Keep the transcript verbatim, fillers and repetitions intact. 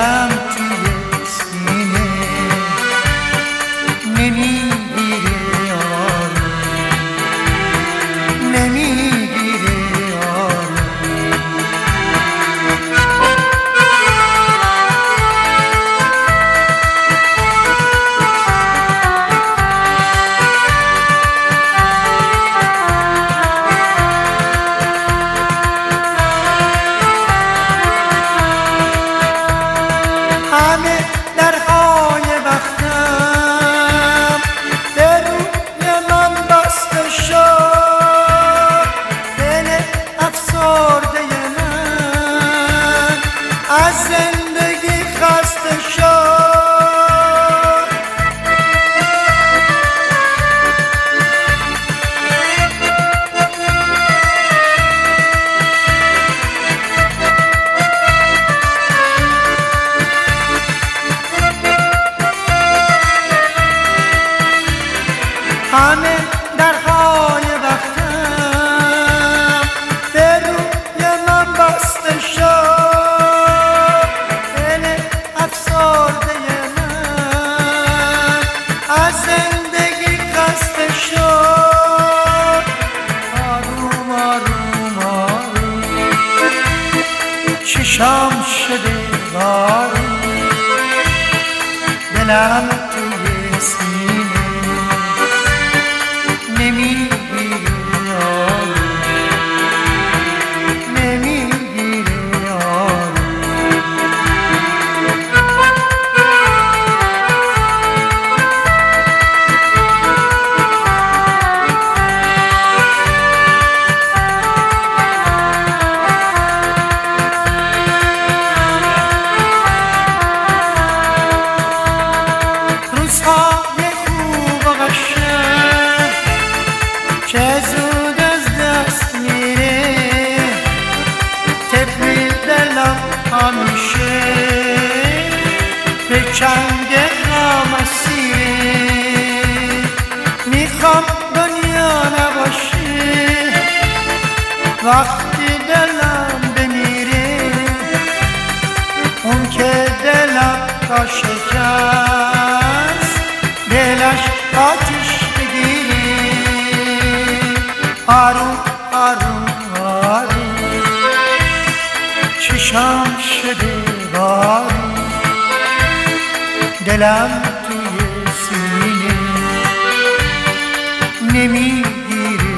دلم توی سینه نمیگیره آروم، نمیگیره آروم. همه درهای وقتم به روی من بسته شد، دل افسرده من از زندگی خسته شد. همه درهای وقتم به روی من بسته شد، دل افسرده من از زندگی خسته شد. آروم آروم آروم چشام شده بارون، دلم توی سینه نمیگیره آروم، نمیگیره آروم. روزهای خوب و قشنگ چه زود از دست میره، طفل دلم همیشه به چنگ غم اسیره. میخوام دنیا نباشه وقتی دلم بمیره، اون که دلم تا شکست دلش آتیش بگیره. آروم آروم آروم چشام شده بارون، دلم توی سینه نمیگیره